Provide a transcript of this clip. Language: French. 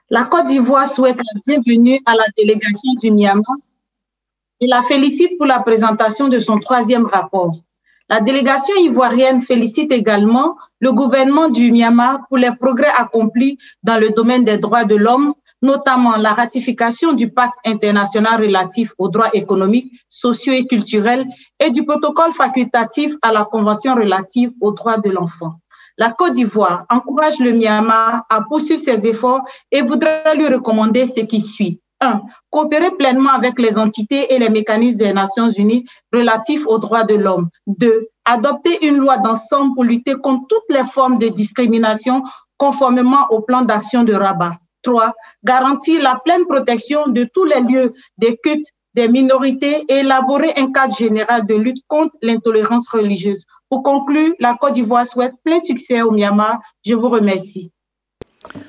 La Côte d'Ivoire souhaite la bienvenue à la délégation du Myanmar et la félicite pour la présentation de son troisième rapport. La délégation ivoirienne félicite également le gouvernement du Myanmar pour les progrès accomplis dans le domaine des droits de l'homme, notamment la ratification du pacte international relatif aux droits économiques, sociaux et culturels et du protocole facultatif à la Convention relative aux droits de l'enfant. La Côte d'Ivoire encourage le Myanmar à poursuivre ses efforts et voudrait lui recommander ce qui suit. 1. Coopérer pleinement avec les entités et les mécanismes des Nations Unies relatifs aux droits de l'homme. 2. Adopter une loi d'ensemble pour lutter contre toutes les formes de discrimination conformément au plan d'action de Rabat. 3. Garantir la pleine protection de tous les lieux de culte des minorités et élaborer un cadre général de lutte contre l'intolérance religieuse. Pour conclure, la Côte d'Ivoire souhaite plein succès au Myanmar. Je vous remercie.